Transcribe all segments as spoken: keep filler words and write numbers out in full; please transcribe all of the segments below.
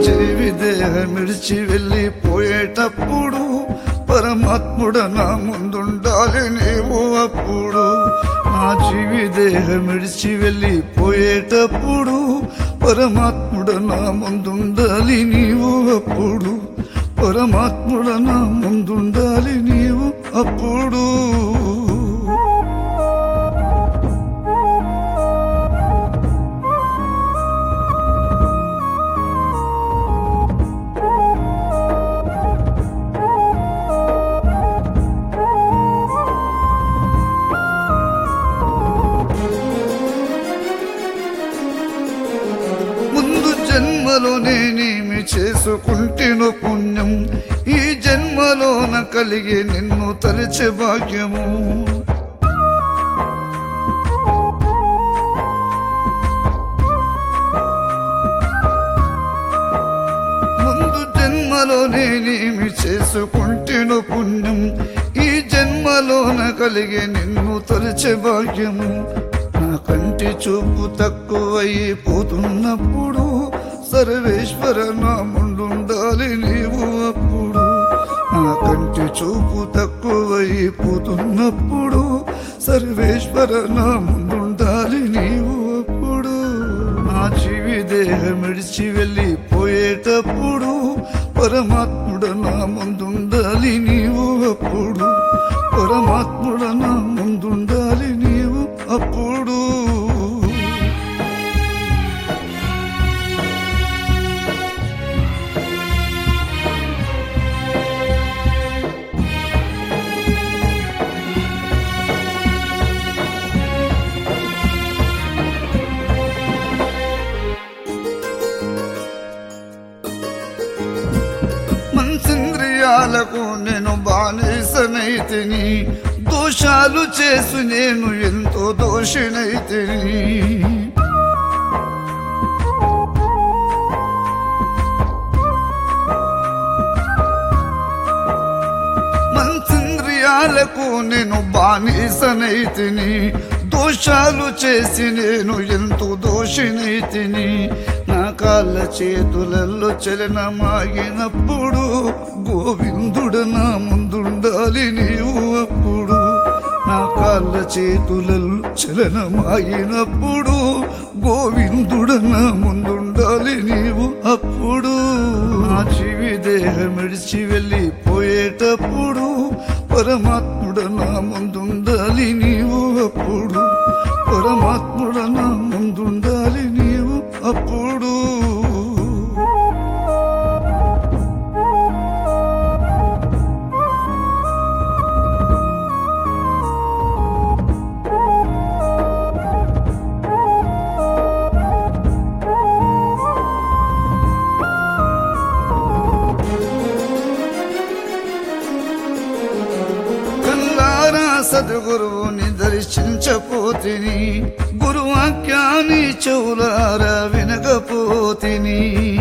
జీవి దేహం విడిచి వెళ్ళిపోయేటప్పుడు పరమాత్ముడ నా ముందుండాలి నీవు అప్పుడు. నా జీవి దేహం విడిచి వెళ్ళిపోయేటప్పుడు పరమాత్ముడ నా ముందుండాలి నీవు అప్పుడు. పరమాత్ముడ నా ముందుండాలి నీవు అప్పుడు. జన్మలో నేనేమి చేసుకుంటేనో పుణ్యం, ఈ జన్మలోన కలిగే నిన్ను తలచే భాగ్యము. ముందు జన్మలో నేనేమి చేసుకుంటేనో పుణ్యం, ఈ జన్మలోన కలిగే నిన్ను తలచే భాగ్యము. నా కంటి చూపు తక్కువైపోతున్నప్పుడు సర్వేశ్వర నా ముందుండాలి నీవు అప్పుడు. నా కంటి చూపు తక్కువైపోతున్నప్పుడు సర్వేశ్వర నా ముందుండాలి నీవు అప్పుడు. నా జీవి దేహం విడిచి వెళ్ళిపోయేటప్పుడు పరమాత్ముడ నా ముందుండాలి నీవు అప్పుడు. పరమాత్ముడ నా ముందుండాలి నీవు అప్పుడు. మనసింద్రియాలకు నేను బానిసనైతిని, దోషాలు చేసు నేను ఎంతో దోషినైతిని. మనసింద్రియాలకు నేను బానిసనైతిని, దోషాలు చేసి నేను ఎంతో దోషినైతిని. నా కాళ్ళ చేతులలో చలనమాగినప్పుడు గోవిందుడ నా ముందుండాలి నీవు అప్పుడు. నా కాళ్ళ చేతులలో చలనమాగినప్పుడు గోవిందుడ నా ముందుండాలి నీవు అప్పుడు. నా జీవి దేహం విడిచి వెళ్ళిపోయేటప్పుడు పరమాత్ముడ నా ముందుండాలి నీవు అప్పుడు. పరమాత్ముడ నా ముందుండాలి నీవు అప్పుడు. సద్గురువుని దర్శించపోతిని, గురువాక్యాన్ని చెవులారా వినకపోతిని.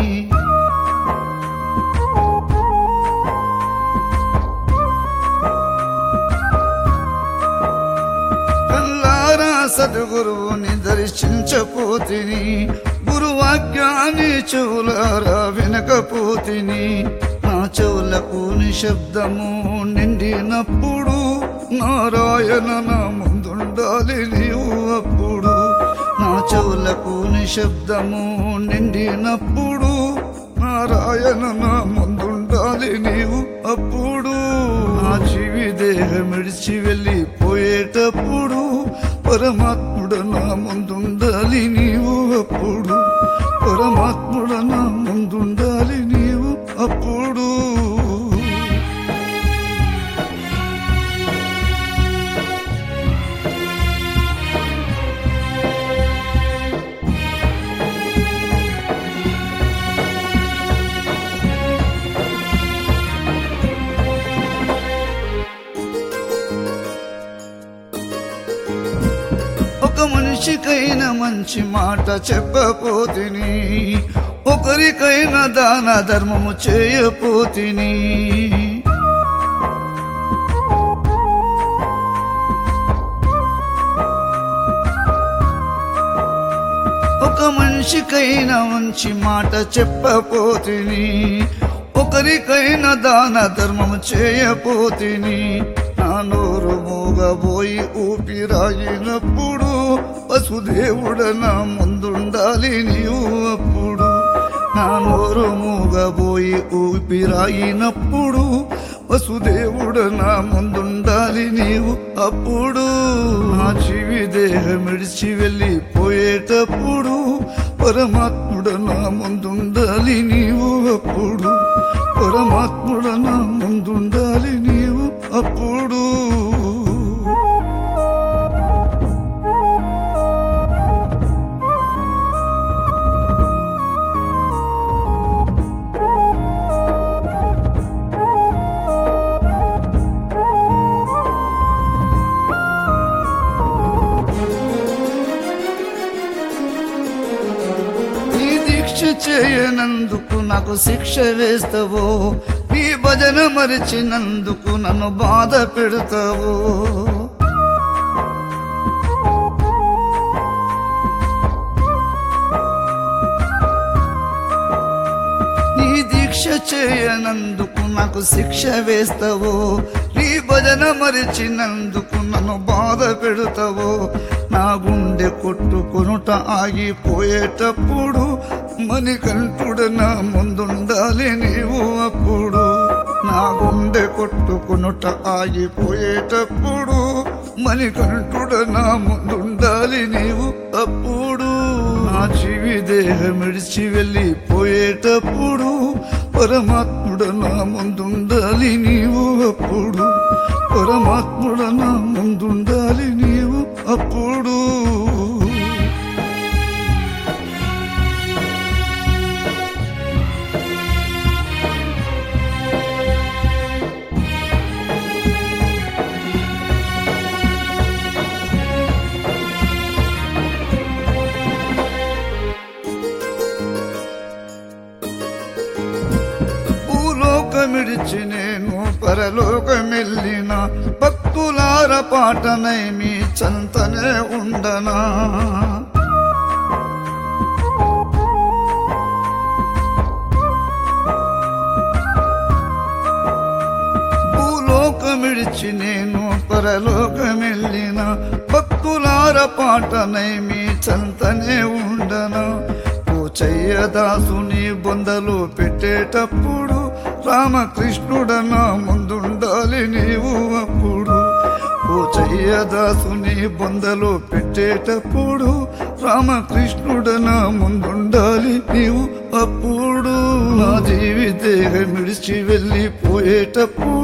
కల్లారా సద్గురువుని దర్శించపోతిని, గురువాక్యాన్ని చెవులారా వినకపోతిని. నా చెవులకు నిశ్శబ్దము నిండినప్పుడు నారాయణ నా ముందుండాలి నీవు అప్పుడు. నా చెవులకు నిశ్శబ్దము నిండినప్పుడు నారాయణ నా ముందుండాలి నీవు అప్పుడు. నా జీవి దేహం విడిచి వెళ్ళిపోయేటప్పుడు పరమాత్ముడ నా ముందుండాలి నీవు అప్పుడు. పరమాత్ముడ నా ముందుండాలి నీవు అప్పుడు. ఒక మనిషికైనా మంచి మాట చెప్పపోతిని, ఒకరికైనా దాన ధర్మము చేయపోతిని. ఒక మనిషి మనిషికైనా మంచి మాట చెప్పపోతిని, ఒకరికైనా దాన ధర్మము చేయపోతిని. నా నోరు మూగబోయి ఊపిరాగినప్పుడు వసుదేవుడ నా ముందుండాలి నీవు అప్పుడు. నా నోరు మూగబోయి ఊపిరాగినప్పుడు వసుదేవుడ నా ముందుండాలి నీవు అప్పుడు. నా జీవి దేహం విడిచి వెళ్ళిపోయేటప్పుడు పరమాత్ముడ నా ముందుండాలి నీవు అప్పుడు. పరమాత్ముడ నా ముందుండాలి నీవు అప్పుడు. చేయనందుకు నాకు శిక్ష వేస్తావో, నీ భజన మరిచినందుకు నన్ను బాధ పెడతావో. నీ దీక్ష చేయనందుకు నాకు శిక్ష వేస్తావో, నీ భజన మరిచినందుకు నన్ను బాధ పెడతావో. నా గుండె కొట్టుకొనుట ఆగిపోయేటప్పుడు మణికంఠుడ నా ముందుండాలి నీవు అప్పుడు. నా గుండె కొట్టుకొనుట ఆగిపోయేటప్పుడు మణికంఠుడ నా ముందుండాలి నీవు అప్పుడు. నా జీవి దేహం విడిచి వెళ్ళిపోయేటప్పుడు పరమాత్ముడ నా ముందుండాలి నీవు అప్పుడు. పరమాత్ముడ నా ముందుండాలి నీవు అప్పుడు. భూలోకమిడిచి నేను పరలోకమెల్లిన భక్తులార పాటనై మీ చంతనే ఉండనా. భూలోకమిడిచి నేను పరలోకమెల్లిన భక్తులార పాటనై మీ చంతనే ఉండనా. చెయ్యదాసుని బొందలు పెట్టేటప్పుడు రామకృష్ణుడ నా ముందుండాలి నీవు అప్పుడు. ఓ చెయ్యదాసుని బొందలు పెట్టేటప్పుడు రామకృష్ణుడ నా ముందుండాలి నీవు అప్పుడు. నా జీవి దేహం విడిచి వెళ్ళిపోయేటప్పుడు